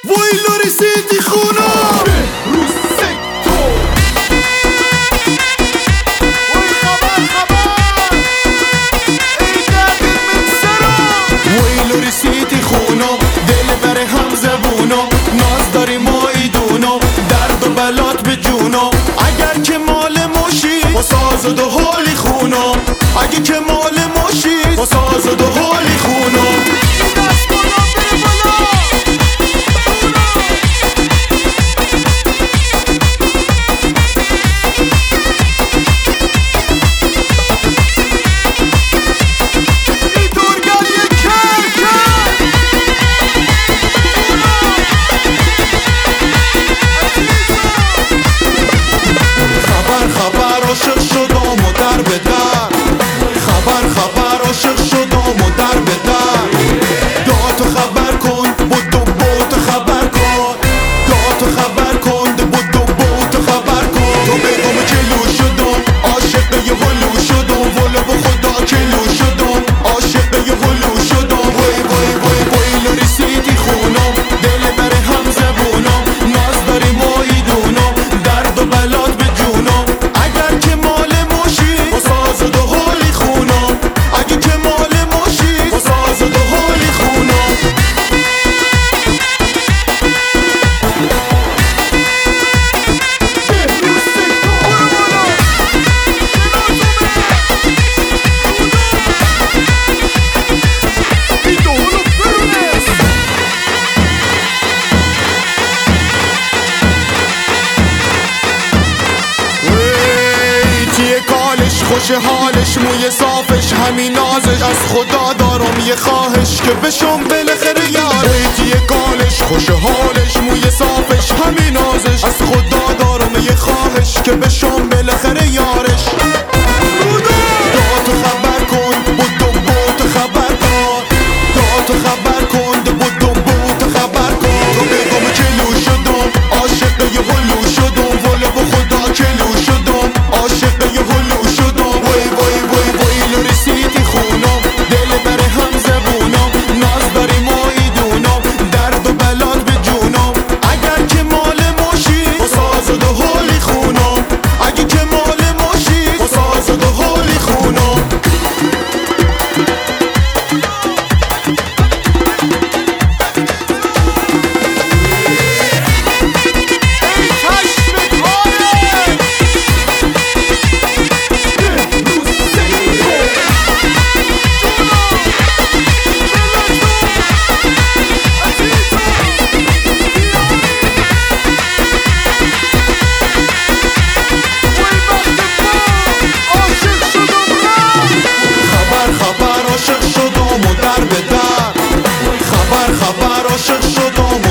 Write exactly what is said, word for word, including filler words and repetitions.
ویلو رسیدی خونه روز سکتو وی خبر خبر ای قدر من سرا ویلو رسیدی خونه دل بر هم زبونو ناز داری ما ایدونو درد و بلات به جونو اگر که مال ماشی و ساز و دو حالی خونو اگه که مال ماشی و ساز و دو حالی خونو خوش حالش موی صافش همین نازش از خدا دارم یه خواهش که بشم بالاخره یارش یه کالش خوش حالش موی صافش همین نازش از خدا دارم یه خواهش که بشم بالاخره یارش داد تو خبر کن بودو بود خبر کن داد تو خبر کن بودو بود خبر کن تو بگم کلو شدم عاشق یه هلو شدم والا با خدا کلو شدم عاشق یه هلو شدم عاشق شدم